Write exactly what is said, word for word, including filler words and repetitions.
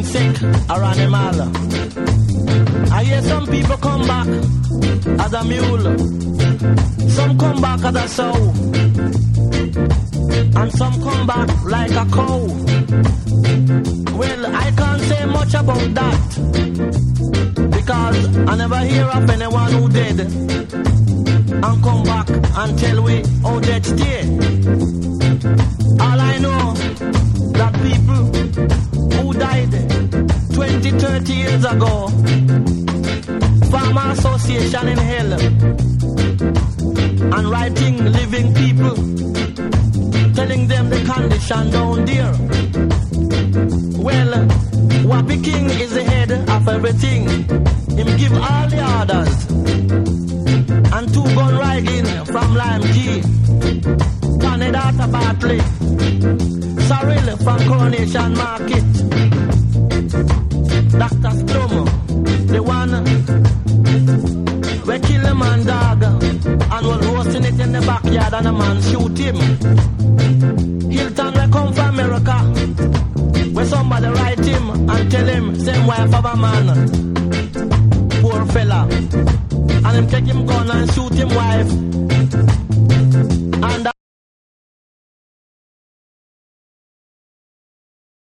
feeling sick or animal. I hear some people come back as a mule, some come back as a sow, and some come back like a cow. Well, I can't say much about that, because I never hear of anyone who did and come back and tell we how they stay. All I know, that people who died twenty, thirty years ago, Farmer Association in hell, and writing living people, telling them the condition down there. Well, Wappy King is the head of everything. Him give all the orders. And two gun riding from Lime G, Canada Bartley, Cyril from Coronation Market, Doctor Splum, the one we kill a man dog and was roasting it in the backyard and a man shoot him. Hilton we come from America, where somebody write him and tell him same wife of a man, poor fella, and him take him gun and shoot him wife.